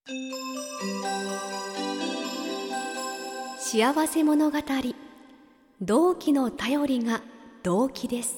幸せ物語、同期の頼りが動機です。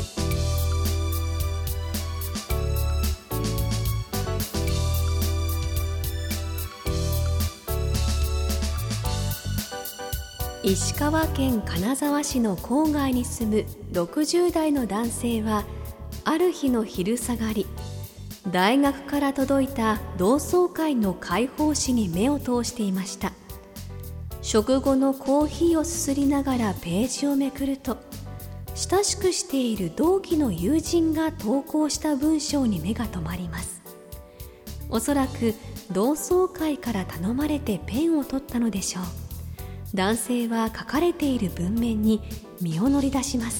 石川県金沢市の郊外に住む60代の男性は、ある日の昼下がり、大学から届いた同窓会の会報誌に目を通していました。食後のコーヒーをすすりながらページをめくると、親しくしている同期の友人が投稿した文章に目が留まります。おそらく同窓会から頼まれてペンを取ったのでしょう。男性は書かれている文面に身を乗り出します。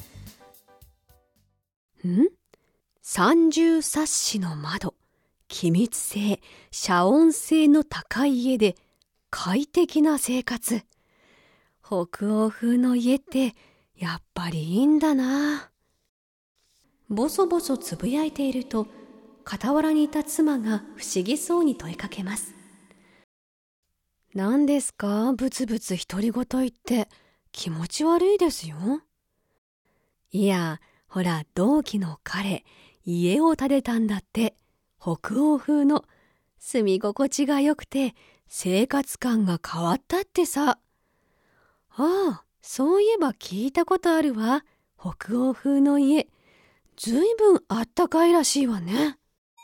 三重サッシの窓、気密性、遮音性の高い家で快適な生活。北欧風の家ってやっぱりいいんだな。ボソボソつぶやいていると、傍らにいた妻が不思議そうに問いかけます。何ですか、ブツブツ独り言言って。気持ち悪いですよ。いや、ほら、同期の彼、家を建てたんだって。北欧風の。住み心地が良くて生活感が変わったってさ。ああ、そういえば聞いたことあるわ。北欧風の家。ずいぶんあったかいらしいわね。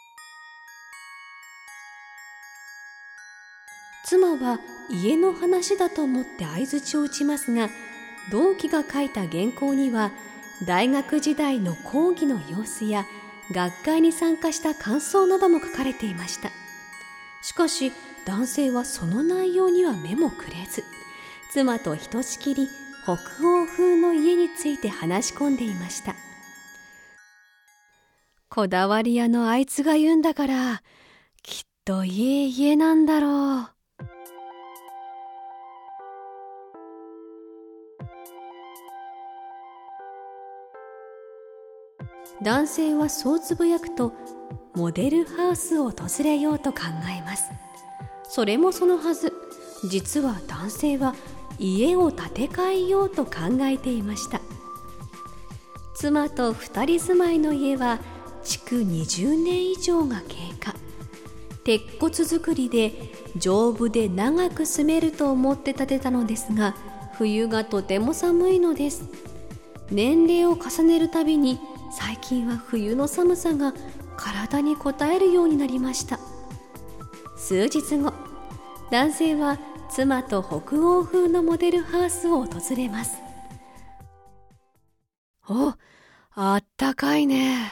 妻は家の話だと思って相槌を打ちますが、同期が書いた原稿には大学時代の講義の様子や学会に参加した感想なども書かれていました。しかし男性はその内容には目もくれず、妻とひとしきり北欧風の家について話し込んでいました。こだわり屋のあいつが言うんだから、きっと家なんだろう。男性はそうつぶやくと、モデルハウスを訪れようと考えます。それもそのはず、実は男性は家を建て替えようと考えていました。妻と二人住まいの家は築20年以上が経過。鉄骨造りで丈夫で長く住めると思って建てたのですが、冬がとても寒いのです。年齢を重ねるたびに最近は冬の寒さが体にこたえるようになりました。数日後、男性は妻と北欧風のモデルハウスを訪れます。お、あったかいね。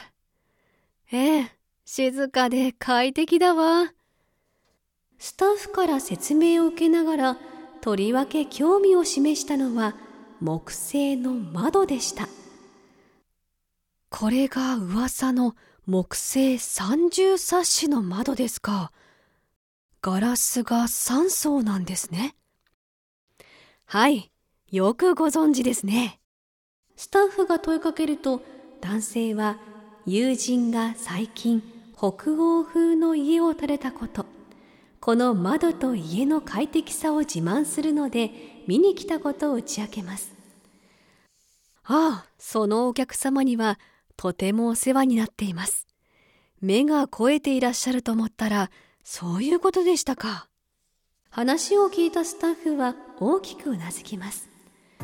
静かで快適だわ。スタッフから説明を受けながら、とりわけ興味を示したのは木製の窓でした。これが噂の木製三重サッシの窓ですか。ガラスが3層なんですね。はい、よくご存知ですね。スタッフが問いかけると、男性は友人が最近北欧風の家を建てたこと、この窓と家の快適さを自慢するので見に来たことを打ち明けます。ああ、そのお客様にはとてもお世話になっています。目が肥えていらっしゃると思ったら、そういうことでしたか。話を聞いたスタッフは大きくうなずきます。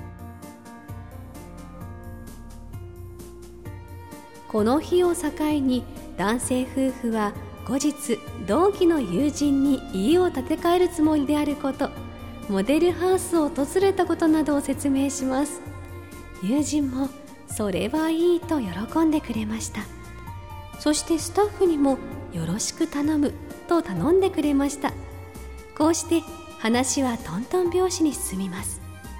この日を境に男性夫婦は後日同期の友人に家を建て替えるつもりであること、モデルハウスを訪れたことなどを説明します。友人もそれはいいと喜んでくれました。そしてスタッフにもよろしく頼むと頼んでくれました。こうして話はトントン拍子に進みます。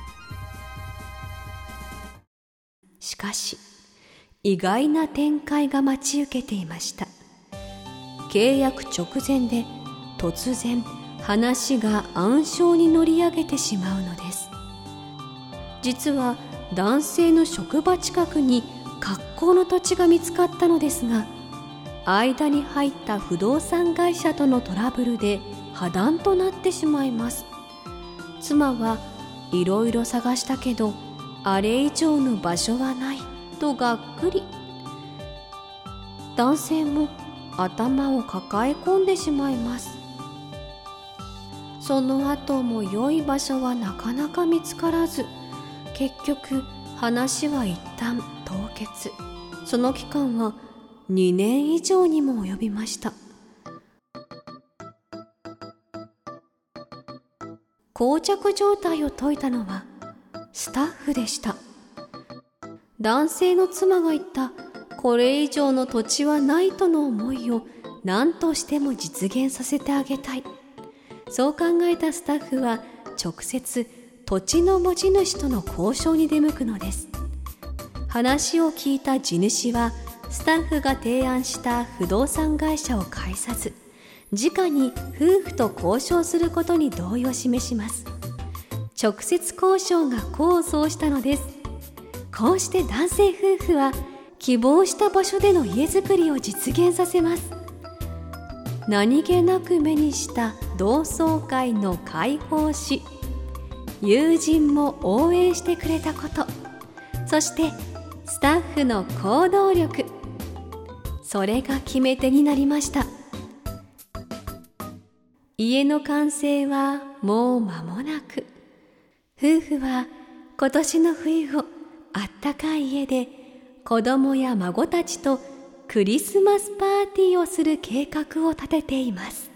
しかし意外な展開が待ち受けていました。契約直前で突然話が暗礁に乗り上げてしまうのです。実は男性の職場近くに格好の土地が見つかったのですが、 間に入った不動産会社とのトラブルで破談となってしまいます。妻はいろいろ探したけど、あれ以上の場所はないとがっくり。男性も頭を抱え込んでしまいます。その後も良い場所はなかなか見つからず、結局話は一旦凍結。その期間は2年以上にも及びました。膠着状態を解いたのはスタッフでした。男性の妻が言ったこれ以上の土地はないとの思いを何としても実現させてあげたい。そう考えたスタッフは直接土地の持ち主との交渉に出向くのです。話を聞いた地主はスタッフが提案した不動産会社を介さず、直に夫婦と交渉することに同意を示します。直接交渉が功を奏したのです。こうして男性夫婦は希望した場所での家づくりを実現させます。何気なく目にした同窓会の開放誌、友人も応援してくれたこと、そしてスタッフの行動力、それが決め手になりました。家の完成はもう間もなく。夫婦は今年の冬をあったかい家で子供や孫たちとクリスマスパーティーをする計画を立てています。